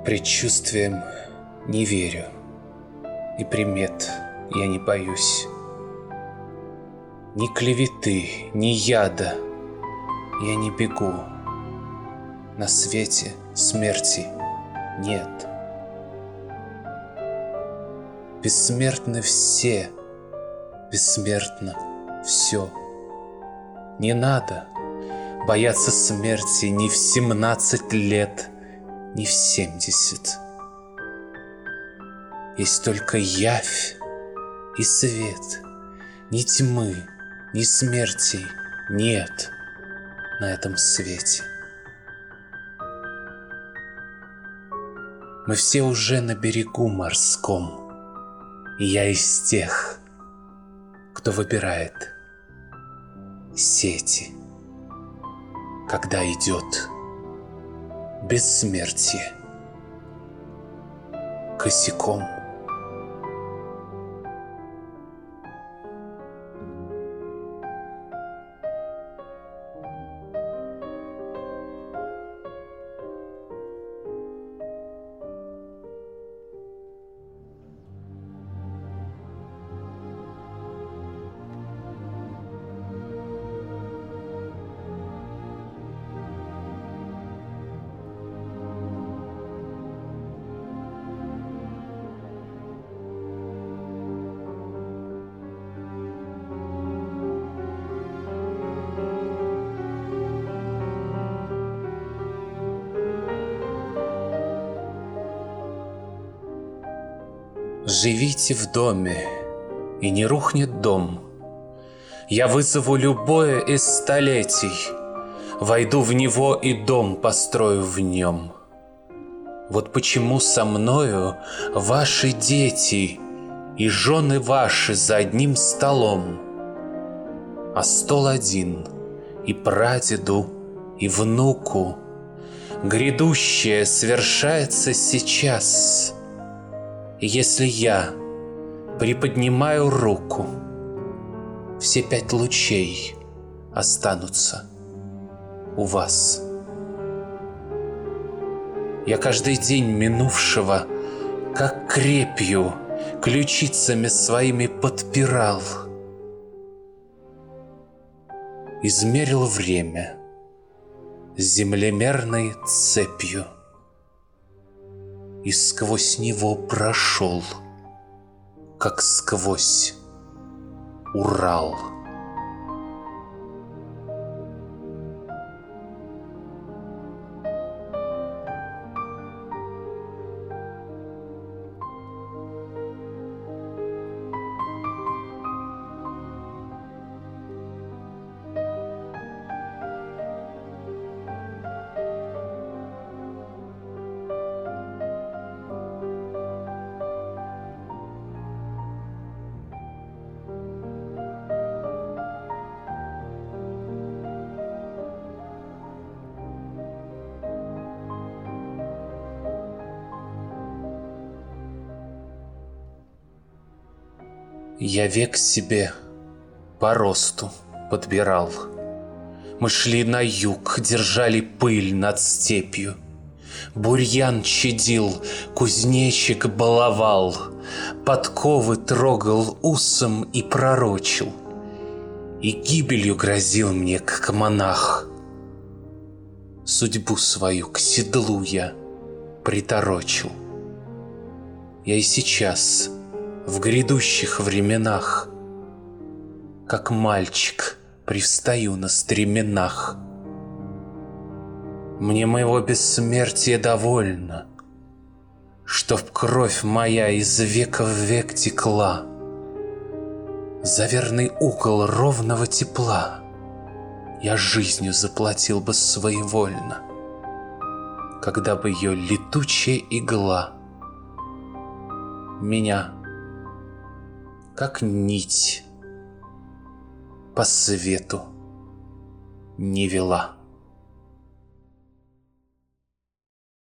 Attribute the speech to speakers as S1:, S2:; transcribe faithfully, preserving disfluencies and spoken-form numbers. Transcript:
S1: Предчувствиям не верю, и примет я не боюсь. Ни клеветы, ни яда я не бегу. На свете смерти нет. Бессмертны все, бессмертно все. Не надо бояться смерти ни в семнадцать лет, ни в семьдесят. Есть только явь и свет, ни тьмы, ни смерти нет на этом свете. Мы все уже на берегу морском, и я из тех, кто выбирает сети, когда идет бессмертие косяком. Живите в доме, и не рухнет дом. Я вызову любое из столетий, войду в него и дом построю в нем. Вот почему со мною ваши дети и жены ваши за одним столом, а стол один и прадеду, и внуку. Грядущее свершается сейчас. И если я приподнимаю руку, все пять лучей останутся у вас. Я каждый день минувшего, как крепью, ключицами своими подпирал. Измерил время землемерной цепью и сквозь него прошел, как сквозь Урал. Я век себе по росту подбирал. Мы шли на юг, держали пыль над степью. Бурьян чадил, кузнечик баловал, подковы трогал усом и пророчил. И гибелью грозил мне, как монах. Судьбу свою к седлу я приторочил. Я и сейчас в грядущих временах, как мальчик, привстаю на стременах. Мне моего бессмертия довольно, чтоб кровь моя из века в век текла. За верный угол ровного тепла я жизнью заплатил бы своевольно, когда бы ее летучая игла меня как нить по свету не вела.